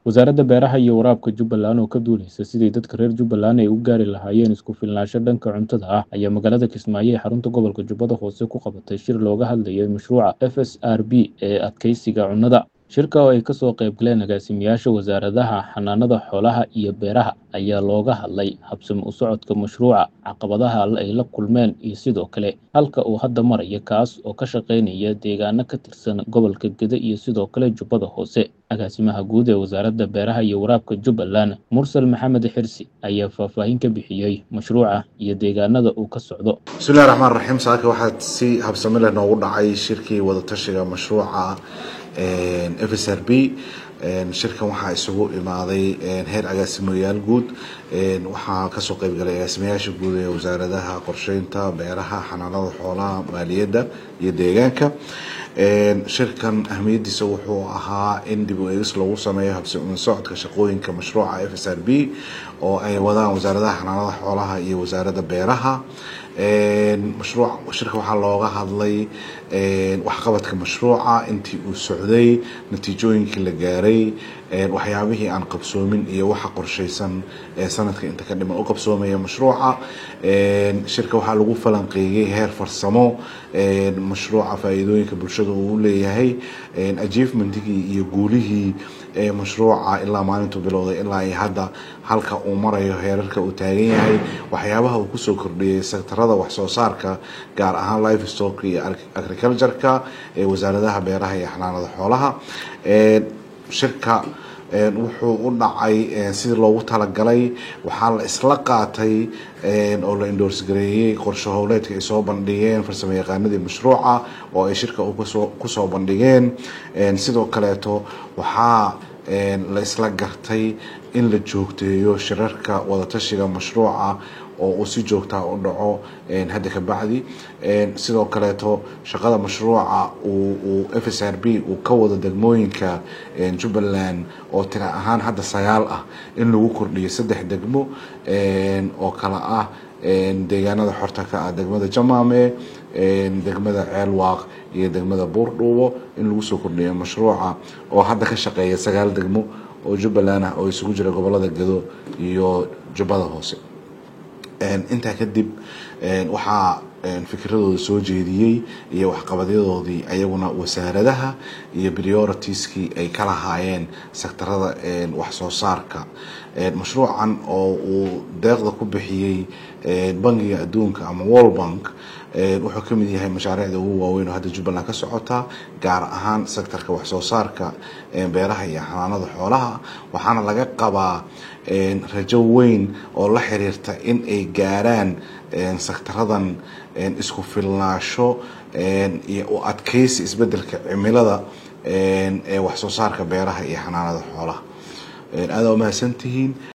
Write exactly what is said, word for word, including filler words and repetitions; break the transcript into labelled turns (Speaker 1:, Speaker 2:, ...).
Speaker 1: Wasaaradda Beeraha iyo Waraabka Jubbaland oo ka duuleysa sidii dadka reer Jubbaland ay u gaari lahaayeen isku filnaansho dhanka cuntada ah ayaa magaalada Kismaayo ee xarunta gobolka Jubbada Hoose ku qabatay shir looga hadlayay mashruuca F S R B ee adkeysiga cunnada. Shirka oo ay ka soo qayb galeen agaasimayaasha wasaaradaha xanaanada xoolaha iyo beeraha ayaa looga hadlay habsami u socodka mashruuca, caqabadaha ay la kulmeen iyo sidoo kale halka uu hadda marayo, kaas oo ka shaqeynaya deegaano ka tirsan gobolka Gedo iyo sidoo kale Jubbada Hoose. Agaasimaha guud ee Wasaaradda Beeraha iyo Waraabka Jubbaland, Mursal Maxamed Xirsi, ayaa faahfaahin ka bixiyay mashruuca iyo deegaanada uu ka socdo.
Speaker 2: Bismillaahi Raxmaani Raxiim. Saaka waxaa si habsami leh noogu dhacay shirkii wada tashiga mashruuca F S R B. shirkan waxaa isugu imaaday heer agaasimayaal guud, waxaa kasoo qayb galay agaasimayaasha guud ee wasaaradaha qorsheynta, beeraha, xanaanada xoolaha, maaliyadda iyo deegaanka. shirkan ahmiyadiisa wuxuu ahaa in dib u eegis lagu sameeyo habsami u socodka shaqooyinka mashruuca F S R B oo ay wadaan wasaaradaha xanaanada xoolaha iyo wasaaradda beeraha. mashruuc shirka waxaa looga hadlay waxqabadka mashruuca intii uu socday, natiijooyinkii la gaaray, waxyaabihii aan qabsoomin iyo waxa qorsheysan ee sanadka inta ka dhiman u qabsoomaya mashruuca. shirka waxaa lagu falanqeeyay heer farsamo mashruuca faa'iidooyinka bulshada uu leeyahay, achievementkii iyo guulihii ee mashruuca ilaa maalintuu bilowday ilaa ay hadda halka uu marayo, heerarka uu taagan yahay, waxyaabaha uu kusoo kordhiyay sektarada wax soo saarka gaar ahaan livestock iyo agriculture-ka ee wasaaradaha beeraha iyo xanaanada xoolaha. shirka wuxuu u dhacay sidii loogu talagalay. waxaa la isla qaatay oo la endorse gareeyay qorshe howleedka ay soo bandhigeen farsamayaqaanadii mashruuca oo ay shirka ku soo bandhigeen. sidoo kaleeto waxaa la isla gartay in la joogteeyo shirarka wadatashiga mashruuca oo uu si joogtaa u dhaco hadda ka bacdi. sidoo kaleeto shaqada mashruuca uu F S R B uu ka wada degmooyinka Jubbaland oo tira ahaan hadda sagaal ah in lagu kordhiyo saddex degmo oo kala ah deegaanada xorta ka ah degmada Jamaame, degmada Ceelwaaq iyo degmada Buurdhuubo in lagu soo kordhiyo mashruuca oo hadda ka shaqeeya sagaal degmo oo Jubbaland ah oo isugu jira gobolada Gedo iyo Jubbada Hoose. intaa kadib waxaa fikradooda soo jeediyey iyo waxqabadyadoodii ayaguna wasaaradaha iyo prioritieskii ay ka lahaayeen sektarada wax soo saarka. mashruucan oo uu deeqda ku bixiyey bangiga adduunka ama World Bank wuxuu ka mid yahay mashaariicda ugu waaweyn oo hadda Jubbaland ka socota, gaar ahaan sektarka wax soo saarka beeraha iyo xanaanada xoolaha. waxaana laga qabaa rajo weyn oo la xiriirta in ay gaaraan sektaradan isku filnaansho iyo u adkeysi isbedelka cimilada ee wax soo saarka beeraha iyo xanaanada xoolaha. aad u mahadsantihiin.